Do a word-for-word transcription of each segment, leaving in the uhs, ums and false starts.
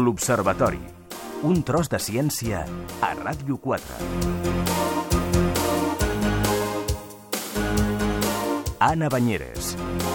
L'Observatori. Un tros de ciència a Ràdio quatre. Anna Banyeres.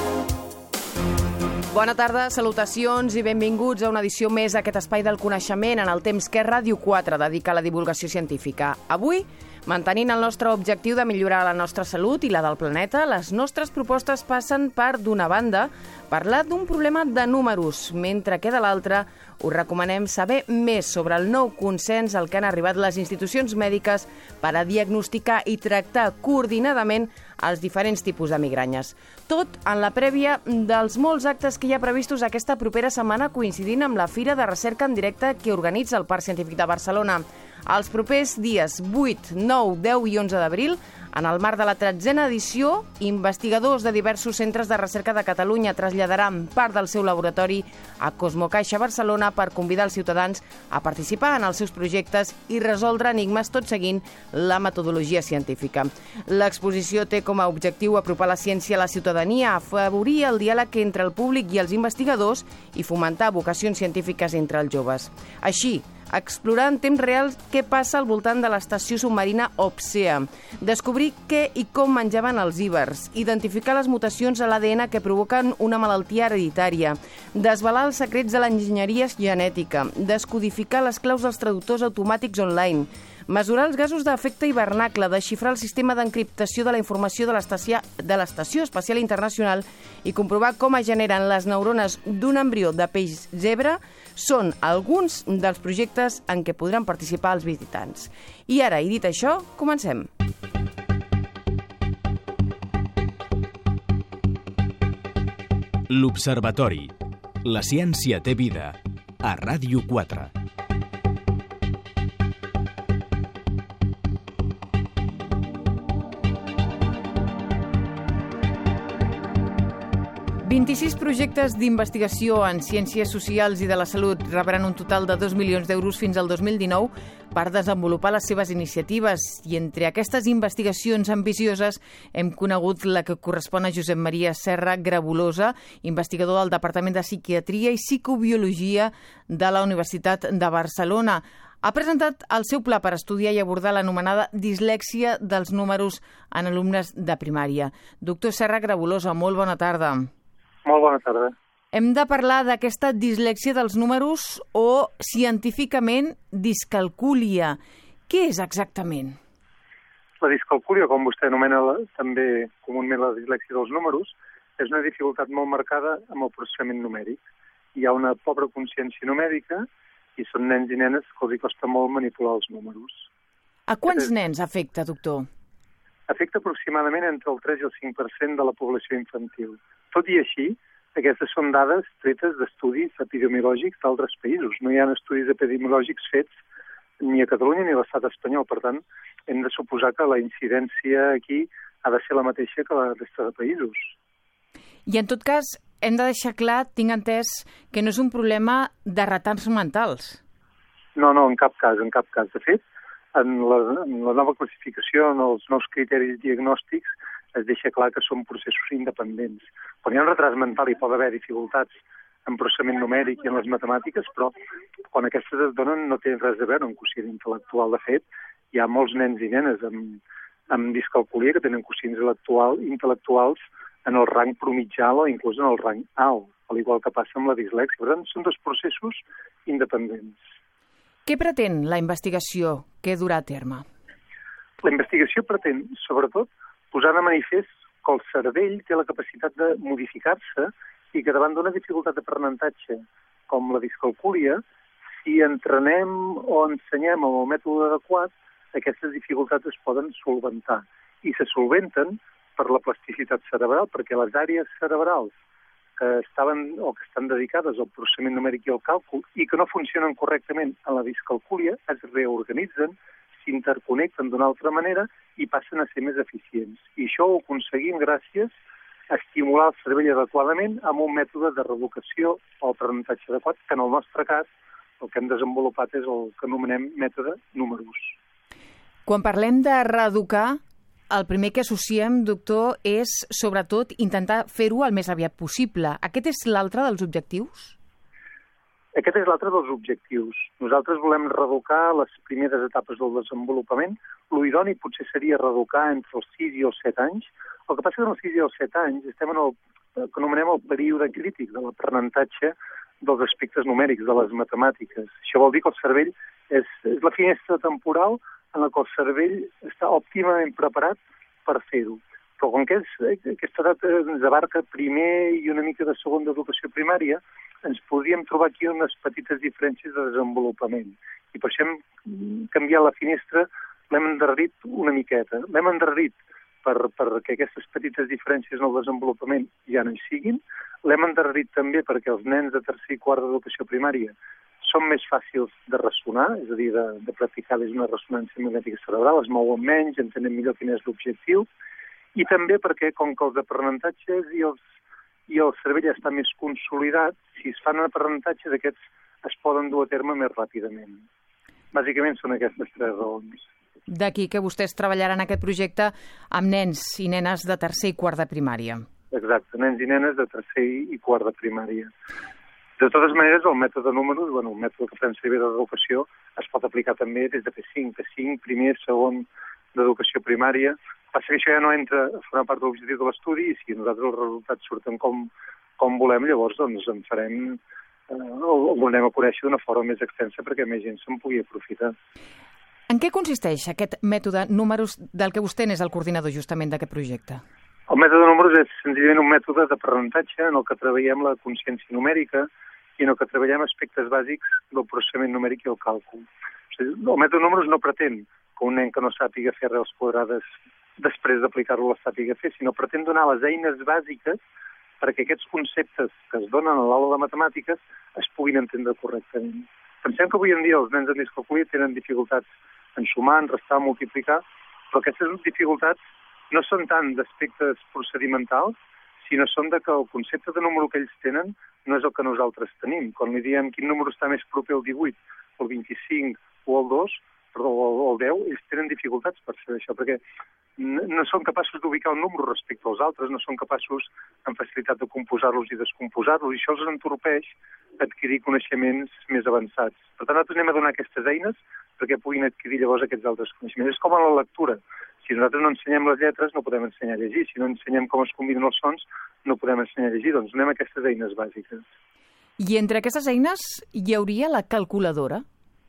Bona tarda, salutacions i benvinguts a una edició més d'aquest espai del coneixement en el temps que Ràdio quatre dedica a la divulgació científica. Avui, mantenint el nostre objectiu de millorar la nostra salut i la del planeta, les nostres propostes passen per, d'una banda, parlar d'un problema de números, mentre que de l'altra us recomanem saber més sobre el nou consens al que han arribat les institucions mèdiques per a diagnosticar i tractar coordinadament els diferents tipus de migranyes. Tot en la prèvia dels molts actes que hi ha previstos aquesta propera setmana coincidint amb la Fira de Recerca en Directe que organitza el Parc Científic de Barcelona. Els propers dies vuit, nou, deu i onze d'abril, en el marc de la tretzena edició, investigadors de diversos centres de recerca de Catalunya traslladaran part del seu laboratori a Cosmocaixa Barcelona per convidar els ciutadans a participar en els seus projectes i resoldre enigmes tot seguint la metodologia científica. L'exposició té com a objectiu apropar la ciència a la ciutadania, afavorir el diàleg entre el públic i els investigadors i fomentar vocacions científiques entre els joves. Així, explorar en temps real què passa al voltant de l'estació submarina Opsea, descobrir què i com menjaven els íbers, identificar les mutacions a l'A D N que provoquen una malaltia hereditària, desvelar els secrets de l'enginyeria genètica, descodificar les claus dels traductors automàtics online, mesurar els gasos d'efecte hivernacle, desxifrar el sistema d'encriptació de la informació de l'estació de l'Estació Espacial Internacional i comprovar com es generen les neurones d'un embrió de peix zebra són alguns dels projectes en què podran participar els visitants. I ara, i dit això, comencem. L'Observatori. La ciència té vida. A Ràdio quatre. vint-i-sis projectes d'investigació en ciències socials i de la salut rebran un total de dos milions d'euros fins al dos mil dinou per desenvolupar les seves iniciatives. I entre aquestes investigacions ambicioses hem conegut la que correspon a Josep Maria Serra Grabolosa, investigador del Departament de Psiquiatria i Psicobiologia de la Universitat de Barcelona. Ha presentat el seu pla per estudiar i abordar l'anomenada dislèxia dels números en alumnes de primària. Doctor Serra Grabolosa, molt bona tarda. Molt bona tarda. Hem de parlar d'aquesta dislèxia dels números o, científicament, discalcúlia. Què és exactament? La discalcúlia, com vostè anomena la, també comunament la dislèxia dels números, és una dificultat molt marcada amb el processament numèric. Hi ha una pobra consciència numèrica i són nens i nenes que els costa molt manipular els números. A quants nens afecta, doctor? Afecta aproximadament entre el tres i el cinc per cent de la població infantil. Tot i així, aquestes són dades tretes d'estudis epidemiològics d'altres països. No hi ha estudis epidemiològics fets ni a Catalunya ni a l'estat espanyol. Per tant, hem de suposar que la incidència aquí ha de ser la mateixa que la resta de països. I en tot cas, hem de deixar clar, tinc entès, que no és un problema de retards mentals. No, no, en cap cas, en cap cas. De fet, en la, en la nova classificació, en els nous criteris diagnòstics, es deixa clar que són processos independents. Quan hi ha un retard mental hi pot haver dificultats en processament numèric i en les matemàtiques, però quan aquestes es donen no tenen res a veure amb quocient intel·lectual. De fet, hi ha molts nens i nenes amb, amb discalculia que tenen quocients intel·lectuals en el rang promitjà o inclús en el rang alt, al igual que passa amb la dislèxia. Per tant, són dos processos independents. Què pretén la investigació que durà a terme? La investigació pretén, sobretot, posar de manifest que el cervell té la capacitat de modificar-se i que davant d'una dificultat d'aprenentatge com la discalcúlia, si entrenem o ensenyem amb el mètode adequat, aquestes dificultats es poden solventar. I se solventen per la plasticitat cerebral, perquè les àrees cerebrals que estaven o que estan dedicades al processament numèric i al càlcul i que no funcionen correctament en la discalcúlia es reorganitzen, s'interconnecten d'una altra manera i passen a ser més eficients. I això ho aconseguim gràcies a estimular el cervell adequadament amb un mètode de reeducació o aprenentatge adequat, que en el nostre cas el que hem desenvolupat és el que anomenem mètode números. Quan parlem de reeducar, el primer que associem, doctor, és sobretot intentar fer-ho el més aviat possible. Aquest és l'altre dels objectius? Aquest és l'altre dels objectius. Nosaltres volem reeducar les primeres etapes del desenvolupament. L'idoni potser seria reeducar entre els sis i els set anys. El que passa és que en els sis i els set anys estem en el que anomenem el període crític de l'aprenentatge dels aspectes numèrics, de les matemàtiques. Això vol dir que el cervell és, és la finestra temporal en la que el cervell està òptimament preparat per fer-ho. Però com que és, aquesta edat ens abarca primer i una mica de segon d'educació primària, ens podríem trobar aquí unes petites diferències de desenvolupament. I per això hem canviat la finestra, l'hem endarrerit una miqueta. L'hem endarrerit per, perquè aquestes petites diferències en el desenvolupament ja no hi siguin. L'hem endarrerit també perquè els nens de tercer i quart d'educació primària són més fàcils de ressonar, és a dir, de, de practicar des d'una ressonància magnètica cerebral, es mouen menys, entenem millor quin és l'objectiu, i també perquè, com que els aprenentatges i, els, i el cervell està més consolidat, si es fan aprenentatges, aquests es poden dur a terme més ràpidament. Bàsicament són aquestes tres raons. D'aquí que vostès treballaran aquest projecte amb nens i nenes de tercer i quart de primària. Exacte, nens i nenes de tercer i quart de primària. De totes maneres, el mètode números, bueno, el mètode que fem servir de l'educació, es pot aplicar també des de P cinc, P cinc, primer, segon d'educació primària. Passa que això ja no entra a formar part de l'objectiu de l'estudi i si nosaltres els resultats surten com, com volem, llavors doncs en farem, eh, o ho anem a conèixer d'una forma més extensa perquè més gent se'n pugui aprofitar. En què consisteix aquest mètode números del que vostè és el coordinador justament d'aquest projecte? El mètode números és senzillament un mètode d'aprenentatge en el que treballem la consciència numèrica i en el que treballem aspectes bàsics del processament numèric i el càlcul. O sigui, el mètode números no pretén que un nen que no sàpiga fer arrels quadrades després d'aplicar-lo la sàpiga fer, sinó pretén donar les eines bàsiques perquè aquests conceptes que es donen a l'aula de matemàtiques es puguin entendre correctament. Pensem que avui en dia els nens de discalculia tenen dificultats en sumar, en restar, en multiplicar, però aquestes dificultats no són tant d'aspectes procedimentals, sinó són de que el concepte de número que ells tenen no és el que nosaltres tenim. Quan li diem quin número està més proper al divuit, el vint-i-cinc o el dos, perdó, el deu, ells tenen dificultats per saber això, perquè no són capaços d'ubicar un número respecte als altres, no són capaços amb facilitat de composar-los i descomposar-los, i això els entorpeix adquirir coneixements més avançats. Per tant, nosaltres anem a donar aquestes eines perquè puguin adquirir llavors aquests altres coneixements. És com en la lectura. Si nosaltres no ensenyem les lletres, no podem ensenyar a llegir. Si no ensenyem com es combinen els sons, no podem ensenyar a llegir. Doncs donem aquestes eines bàsiques. I entre aquestes eines hi hauria la calculadora?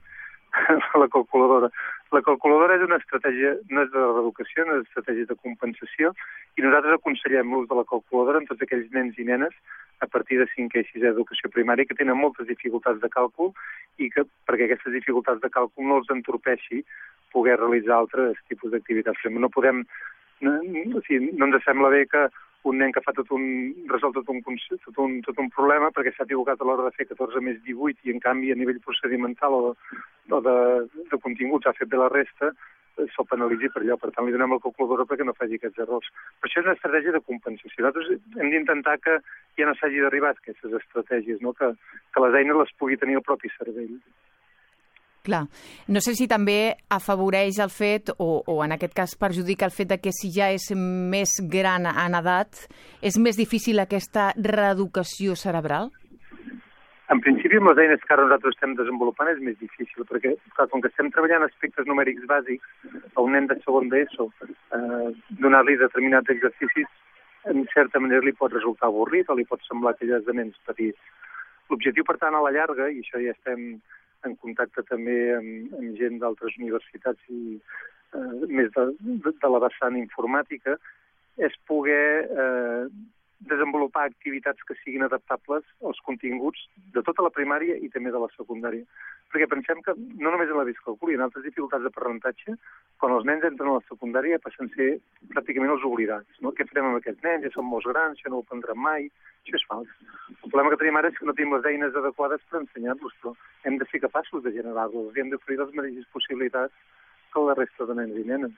La calculadora. La calculadora és una estratègia, no és de reeducació, no és una estratègia de compensació, i nosaltres aconsellem l'ús de la calculadora en tots aquells nens i nenes a partir de cinquè i sisè d'educació primària que tenen moltes dificultats de càlcul i que, perquè aquestes dificultats de càlcul no els entorpeixi poder realitzar altres tipus d'activitats. No podem, no, o sigui, no ens sembla bé que un nen que fa tot un, resol tot un, tot un, tot un problema perquè s'ha equivocat a l'hora de fer catorze més divuit i en canvi a nivell procedimental o, o de, de continguts ha fet bé la resta, se'l penalitzi per allò. Per tant, li donem la calculadora perquè no faci aquests errors. Però això és una estratègia de compensació. Nosaltres hem d'intentar que ja no s'hagi d'arribar a aquestes estratègies, no? que, que les eines les pugui tenir el propi cervell. Clar. No sé si també afavoreix el fet, o, o en aquest cas perjudica el fet de que si ja és més gran en edat, és més difícil aquesta reeducació cerebral? En principi, amb les eines que ara nosaltres estem desenvolupant és més difícil, perquè clar, com que estem treballant aspectes numèrics bàsics, a un nen de segon d'ESO, eh, donar-li determinats exercicis, en certa manera li pot resultar avorrit o li pot semblar que ja és de nens petits. L'objectiu, per tant, a la llarga, i això ja estem en contacte també amb, amb gent d'altres universitats i eh, més de, de, de la vessant informàtica, és poder eh, desenvolupar activitats que siguin adaptables als continguts de tota la primària i també de la secundària. Perquè pensem que no només en la discalculia, en altres dificultats d'aprenentatge, quan els nens entren a la secundària passen a ser pràcticament els oblidats. No? Què farem amb aquests nens? Ja són molts grans, ja no ho aprendran mai. Això és fals. El problema que tenim ara és que no tenim les eines adequades per ensenyar-los, però hem de ser capaços de generar-los i hem d'oferir les mateixes possibilitats que la resta de nens i nenes.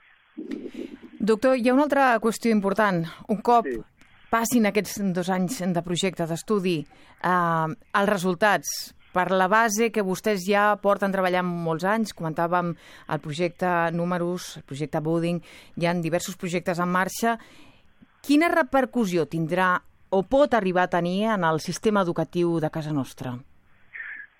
Doctor, hi ha una altra qüestió important. Un cop sí. passin aquests dos anys de projecte, d'estudi, eh, els resultats, per la base que vostès ja porten treballant molts anys, comentàvem el projecte Números, el projecte Budding, hi ha diversos projectes en marxa, quina repercussió tindrà o pot arribar a tenir en el sistema educatiu de casa nostra?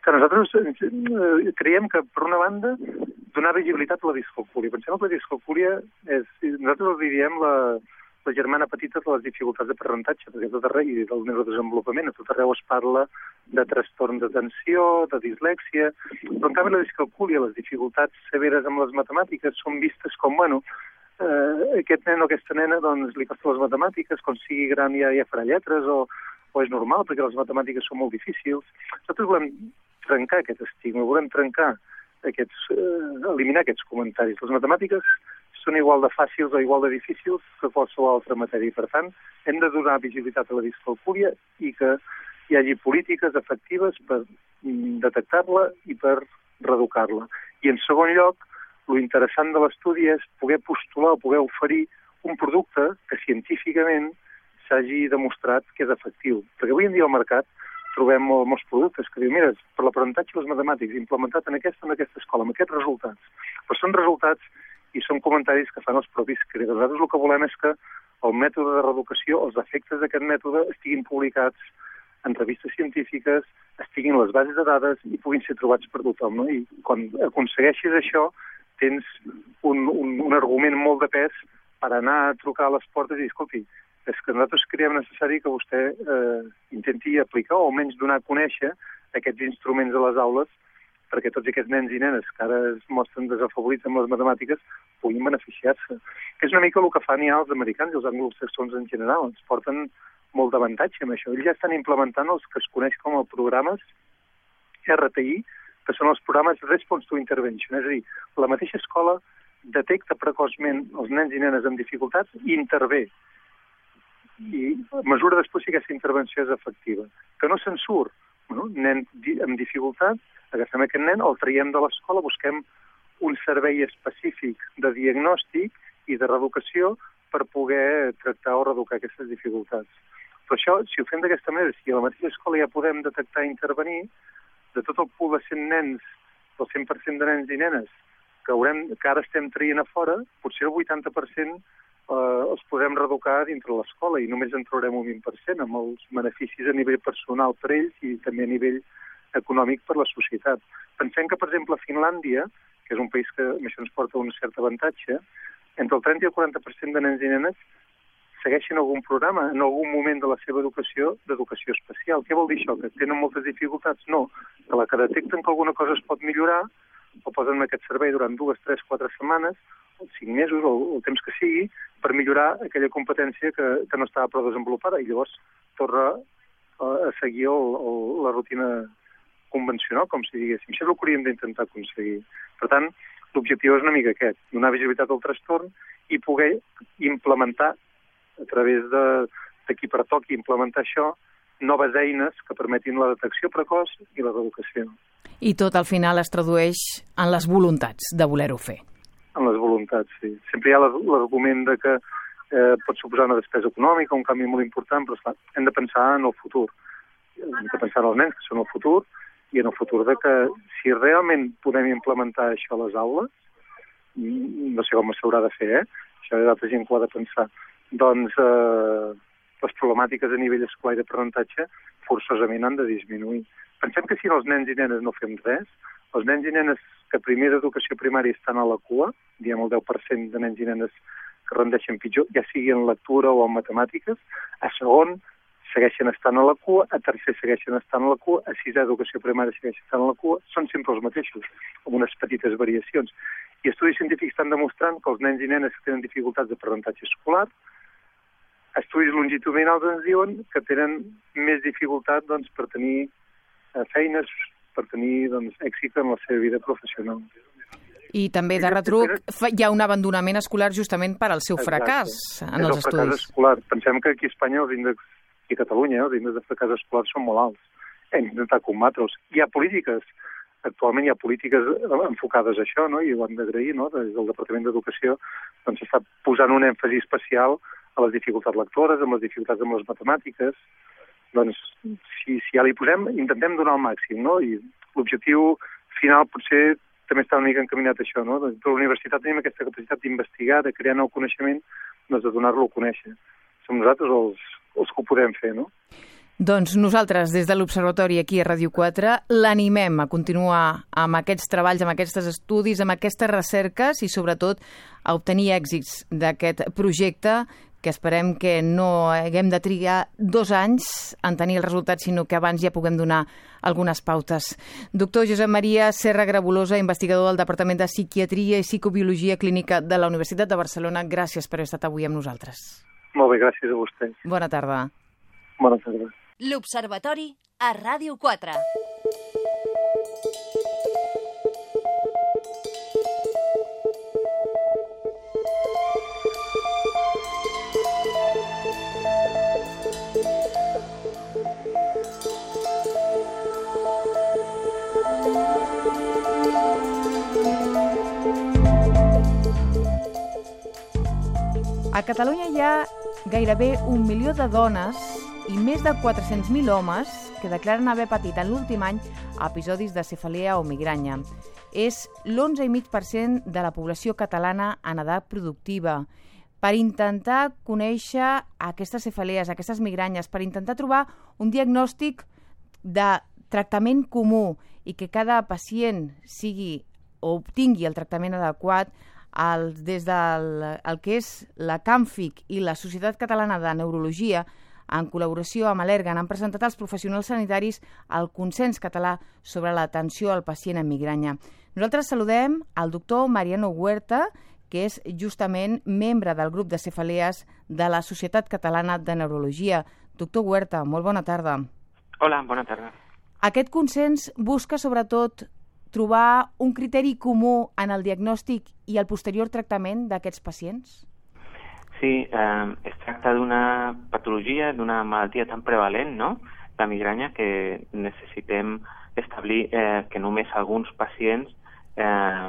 que nosaltres eh, creiem que, per una banda, donar visibilitat a la discalcúlia. Pensem que la discalcúlia és, nosaltres li diem la, la germana petita de les dificultats d'aprenentatge, perquè tot arreu, i del neurodesenvolupament, a tot arreu es parla de trastorns d'atenció, de dislèxia, però en canvi la discalcúlia, les dificultats severes amb les matemàtiques són vistes com, bueno, eh, aquest nen o aquesta nena doncs, li costa les matemàtiques, quan sigui gran ja, ja farà lletres, o, o és normal perquè les matemàtiques són molt difícils. Nosaltres volem trencar aquest estigma, volem trencar aquests, eh, eliminar aquests comentaris. Les matemàtiques són igual de fàcils o igual de difícils que qualsevol altra matèria. Per tant, hem de donar visibilitat a la discalcúlia i que hi hagi polítiques efectives per detectar-la i per reeducar-la. I en segon lloc, lo interessant de l'estudi és poder postular o poder oferir un producte que científicament s'hagi demostrat que és efectiu. Perquè avui en dia al mercat trobem molts productes que diuen, mira, per l'aprenentatge dels matemàtics, implementat en aquesta, en aquesta escola, amb aquests resultats. Però són resultats i són comentaris que fan els propis creadors. Nosaltres el que volem és que el mètode de reeducació, els efectes d'aquest mètode estiguin publicats en revistes científiques, estiguin les bases de dades i puguin ser trobats per tothom. No? I quan aconsegueixis això, tens un, un, un argument molt de pes per anar a trucar a les portes i dir, escolti, és que nosaltres creiem necessari que vostè eh, intenti aplicar o almenys donar a conèixer aquests instruments a les aules perquè tots aquests nens i nenes que ara es mostren desafavorits amb les matemàtiques puguin beneficiar-se. És una mica el que fan ja els americans i els anglosaxons en general. Ens porten molt d'avantatge amb això. Ells ja estan implementant els que es coneix com a programes R T I, que són els programes Response to Intervention. És a dir, la mateixa escola detecta precoçment els nens i nenes amb dificultats i intervé. I mesura després si aquesta intervenció és efectiva. Que no se'n surt. Bueno, nen amb dificultat, agafem aquest nen, el traiem de l'escola, busquem un servei específic de diagnòstic i de reeducació per poder tractar o reeducar aquestes dificultats. Però això, si ho fem d'aquesta manera, si a la mateixa escola ja podem detectar i intervenir, de tot el pool de cent nens, el cent per cent de nens i nenes que, haurem, que ara estem traient a fora, potser el vuitanta per cent eh, els podrem reeducar dintre l'escola i només en traurem un vint per cent amb els beneficis a nivell personal per ells i també a nivell econòmic per la societat. Pensem que, per exemple, Finlàndia, que és un país que amb això ens porta un cert avantatge, entre el trenta i el quaranta per cent de nens i nenes segueixen algun programa en algun moment de la seva educació d'educació especial. Què vol dir això? Que tenen moltes dificultats? No. Que la que detecten que alguna cosa es pot millorar o posen en aquest servei durant dues, tres, quatre setmanes, o cinc mesos, o el temps que sigui, per millorar aquella competència que, que no estava prou desenvolupada i llavors torna a, a seguir el, el, la rutina convencional, com si diguéssim. Això és el que hauríem d'intentar aconseguir. Per tant, l'objectiu és una mica aquest, donar visibilitat al trastorn i poder implementar a través de, de qui pertoqui implementar això, noves eines que permetin la detecció precoç i la reeducació. I tot al final es tradueix en les voluntats de voler-ho fer. En les voluntats, sí. Sempre hi ha l'argument de que eh, pot suposar una despesa econòmica, un canvi molt important, però esclar, hem de pensar en el futur. Hem de pensar en els nens, que són el futur, i en el futur de que si realment podem implementar això a les aules, no sé com s'haurà de fer, eh? Això hi ha d'altra gent que ho ha de pensar, doncs eh, les problemàtiques a nivell escolar i d'aprenentatge forçosament han de disminuir. Pensem que si els nens i nenes no fem res, els nens i nenes que primer d'educació primària estan a la cua, diguem el deu per cent de nens i nenes que rendeixen pitjor, ja sigui en lectura o en matemàtiques, a segon segueixen estant a la cua, a tercer segueixen estant a la cua, a sisè educació primària segueixen estant a la cua, són sempre els mateixos, amb unes petites variacions. I estudis científics estan demostrant que els nens i nenes que tenen dificultats d'aprenentatge escolar, estudis longitudinals ens diuen que tenen més dificultat doncs, per tenir eh, feines, per tenir doncs, èxit en la seva vida professional. I també de retruc hi ha un abandonament escolar justament per al seu fracàs en els estudis. És el fracàs escolar. Pensem que aquí a Espanya els índexs, i a Catalunya, els índexs de fracàs escolar són molt alts. Hem d'intentar combatre'ls. Hi ha polítiques, actualment hi ha polítiques enfocades a això, no? I ho hem d'agrair, no? Des del Departament d'Educació doncs s'està posant un èmfasi especial a les dificultats lectores, amb les dificultats amb les matemàtiques. Doncs si, si ja li posem, intentem donar el màxim, no? I l'objectiu final potser també està una mica encaminat a això, no? Doncs, a la universitat tenim aquesta capacitat d'investigar, de crear nou coneixement, doncs de donar-lo a conèixer. Som nosaltres els, els que ho podem fer, no? Doncs nosaltres, des de l'Observatori aquí a Ràdio quatre, l'animem a continuar amb aquests treballs, amb aquests estudis, amb aquestes recerques i, sobretot, a obtenir èxits d'aquest projecte, que esperem que no haguem de trigar dos anys en tenir el resultat, sinó que abans ja puguem donar algunes pautes. Doctor Josep Maria Serra Grabolosa, investigador del Departament de Psiquiatria i Psicobiologia Clínica de la Universitat de Barcelona, gràcies per haver estat avui amb nosaltres. Molt bé, gràcies a vostè. Bona tarda. Bona tarda. L'Observatori a Ràdio quatre. A Catalunya hi ha gairebé un milió de dones i més de quatre-cents mil homes que declaren haver patit en l'últim any episodis de cefalea o migranya. És l'onze coma cinc per cent de la població catalana en edat productiva. Per intentar conèixer aquestes cefalees, aquestes migranyes, per intentar trobar un diagnòstic de tractament comú i que cada pacient sigui o obtingui el tractament adequat, el, des del el que és la CAMFIC i la Societat Catalana de Neurologia, en col·laboració amb Allergan, han presentat als professionals sanitaris el consens català sobre l'atenció al pacient amb migranya. Nosaltres saludem al doctor Mariano Huerta, que és justament membre del grup de cefalees de la Societat Catalana de Neurologia. Doctor Huerta, molt bona tarda. Hola, bona tarda. Aquest consens busca, sobretot, trobar un criteri comú en el diagnòstic i el posterior tractament d'aquests pacients? Sí, eh, es tracta d'una patologia, d'una malaltia tan prevalent, no?, la migranya, que necessitem establir eh, que només alguns pacients eh,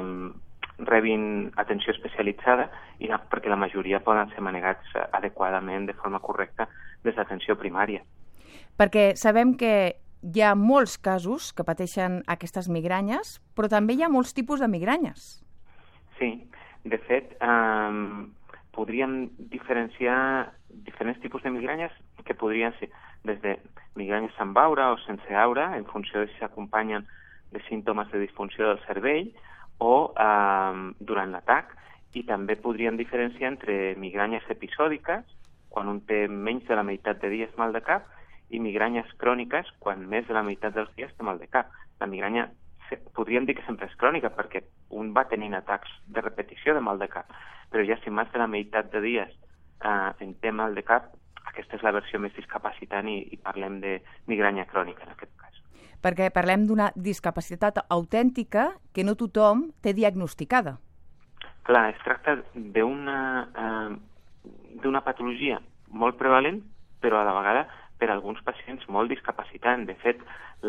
rebin atenció especialitzada i la, perquè la majoria poden ser manegats adequadament, de forma correcta, des d'atenció primària. Perquè sabem que hi ha molts casos que pateixen aquestes migranyes, però també hi ha molts tipus de migranyes. Sí, de fet, eh, podríem diferenciar diferents tipus de migranyes que podrien ser des de migranyes amb aura o sense aura, en funció de si s'acompanyen de símptomes de disfunció del cervell o eh, durant l'atac, i també podríem diferenciar entre migranyes episòdiques, quan un té menys de la meitat de dies mal de cap, i migranyes cròniques, quan més de la meitat dels dies té mal de cap. La migranya podríem dir que sempre és crònica, perquè un va tenint atacs de repetició de mal de cap, però ja si més de la meitat de dies eh, en té mal de cap, aquesta és la versió més discapacitant i, i parlem de migranya crònica en aquest cas. Perquè parlem d'una discapacitat autèntica que no tothom té diagnosticada. Clar, es tracta d'una eh, d'una patologia molt prevalent, però a la vegada per a alguns pacients molt discapacitant. De fet,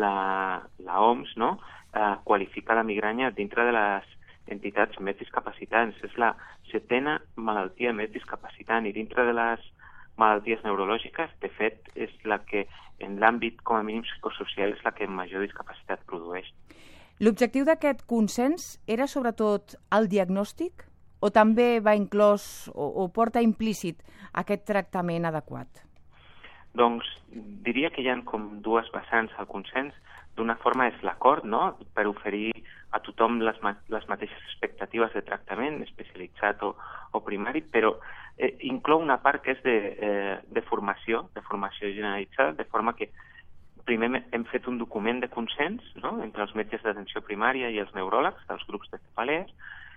la, la O M S, no?, eh, qualifica la migranya dintre de les entitats més discapacitants. És la setena malaltia més discapacitant i dintre de les malalties neurològiques, de fet, és la que en l'àmbit, com a mínim psicosocial, és la que major discapacitat produeix. L'objectiu d'aquest consens era sobretot el diagnòstic o també va inclòs o, o porta implícit aquest tractament adequat? Doncs diria que hi ha com dues vessants al consens. D'una forma és l'acord, no?, per oferir a tothom les, ma les mateixes expectatives de tractament, especialitzat o, o primari, però eh, inclou una part que és de, eh, de formació, de formació generalitzada, de forma que primer hem fet un document de consens, no?, entre els metges d'atenció primària i els neuròlegs dels grups de cefalees,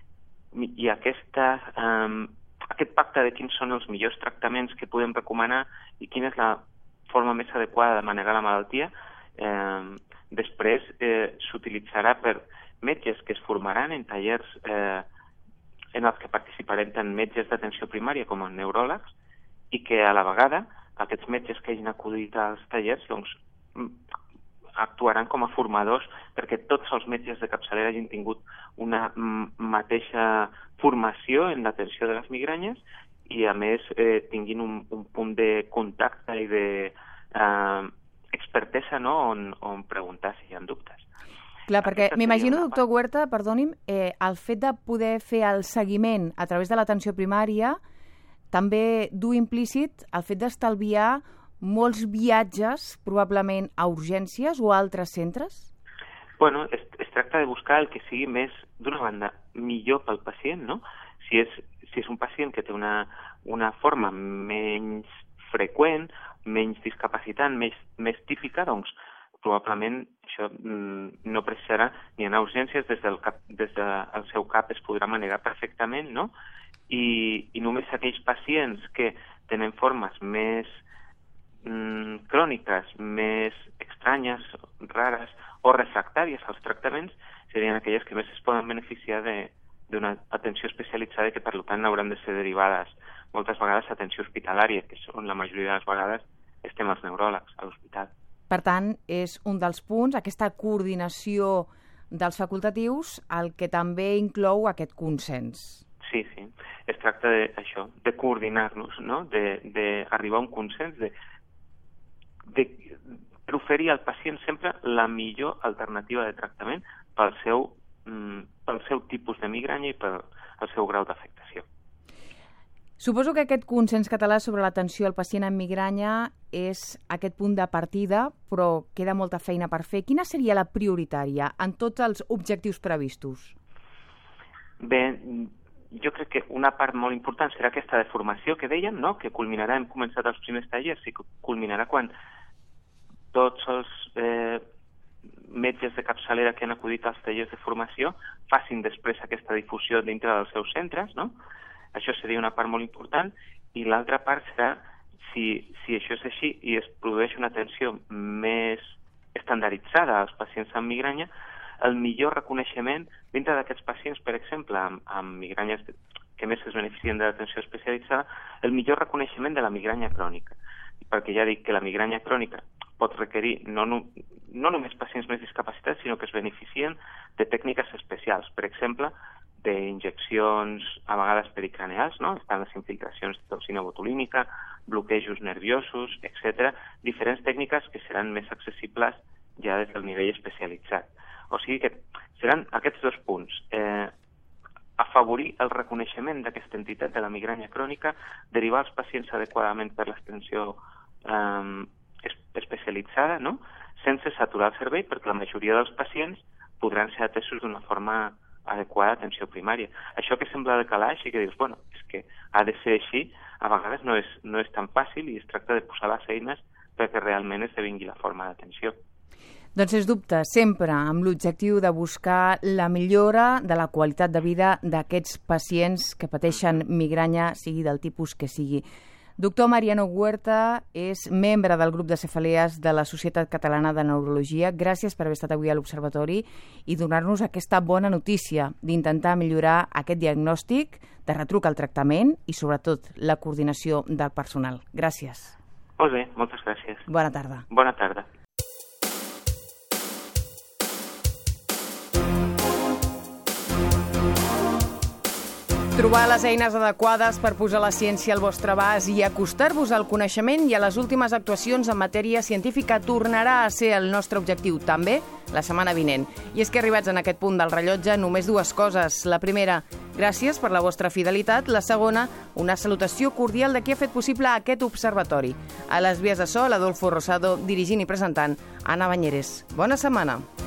i aquesta... Eh, aquest pacte de quins són els millors tractaments que podem recomanar i quina és la forma més adequada de manegar la malaltia, eh, després eh, s'utilitzarà per metges que es formaran en tallers eh, en els que participarem tant metges d'atenció primària com els neuròlegs, i que a la vegada aquests metges que hagin acudit als tallers doncs, actuaran com a formadors perquè tots els metges de capçalera hagin tingut una mateixa formació en l'atenció de les migranyes i, a més, eh, tinguin un, un punt de contacte i de eh, expertesa, no?, on, on preguntar si hi ha dubtes. Clar, perquè m'imagino, doctor Huerta, perdoni'm, eh, el fet de poder fer el seguiment a través de l'atenció primària també du implícit el fet d'estalviar molts viatges, probablement a urgències o a altres centres? Bueno, es, es tracta de buscar el que sigui més, d'una banda, millor pel pacient, no? Si és, si és un pacient que té una, una forma menys freqüent, menys discapacitant, més, més típica, doncs probablement això mm, no precisarà ni anar a urgències, des del, cap, des del seu cap es podrà manegar perfectament, no? I, i només aquells pacients que tenen formes més mm, cròniques, més estranyes, rares o refractàries als tractaments, serien aquelles que més es poden beneficiar d'una atenció especialitzada i que, per tant, hauran de ser derivades moltes vegades a atenció hospitalària, que són la majoria de les vegades estem els neuròlegs a l'hospital. Per tant, és un dels punts, aquesta coordinació dels facultatius, el que també inclou aquest consens. Sí, sí. Es tracta d'això, de, de coordinar-nos, no? D'arribar a un consens, de, de, per oferir al pacient sempre la millor alternativa de tractament pel seu, mm, pel seu tipus de migranya i pel el seu grau d'afectació. Suposo que aquest consens català sobre l'atenció al pacient amb migranya és aquest punt de partida, però queda molta feina per fer. Quina seria la prioritària en tots els objectius previstos? Bé, jo crec que una part molt important serà aquesta de formació que dèiem, no? Que culminarà, hem començat els primers tallers i culminarà quan tots els eh, metges de capçalera que han acudit als tallers de formació facin després aquesta difusió dintre dels seus centres, no? Això seria una part molt important, i l'altra part serà, si, si això és així i es produeix una atenció més estandarditzada als pacients amb migranya, el millor reconeixement dintre d'aquests pacients, per exemple, amb, amb migranyes que més es beneficien de l'atenció especialitzada, el millor reconeixement de la migranya crònica. Perquè ja dic que la migranya crònica pot requerir no, no, no només pacients més discapacitats, sinó que es beneficien de tècniques especials. Per exemple, d'injeccions a vegades pericraneals, no? Estan les infiltracions de toxina botulínica, bloquejos nerviosos, etcètera. Diferents tècniques que seran més accessibles ja des del nivell especialitzat. O sigui que seran aquests dos punts. Eh, afavorir el reconeixement d'aquesta entitat de la migranya crònica, derivar els pacients adequadament per l'atenció eh, especialitzada, no? Sense saturar el servei, perquè la majoria dels pacients podran ser atesos d'una forma adequada d'atenció primària. Això que sembla de calaix i que dius, bueno, és que ha de ser així, a vegades no és, no és tan fàcil i es tracta de posar les eines perquè realment esdevingui la forma d'atenció. Doncs és dubte, sempre amb l'objectiu de buscar la millora de la qualitat de vida d'aquests pacients que pateixen migranya, sigui del tipus que sigui. Doctor Mariano Huerta és membre del grup de cefalees de la Societat Catalana de Neurologia. Gràcies per haver estat avui a l'Observatori i donar-nos aquesta bona notícia d'intentar millorar aquest diagnòstic, de retruc al tractament i, sobretot, la coordinació del personal. Gràcies. Molt bé, moltes gràcies. Bona tarda. Bona tarda. Trobar les eines adequades per posar la ciència al vostre abast i acostar-vos al coneixement i a les últimes actuacions en matèria científica tornarà a ser el nostre objectiu també la setmana vinent. I és que arribats en aquest punt del rellotge, només dues coses. La primera, gràcies per la vostra fidelitat. La segona, una salutació cordial de qui ha fet possible aquest observatori. A les vies de so, l'Adolfo Rosado, dirigint i presentant Anna Banyeres. Bona setmana.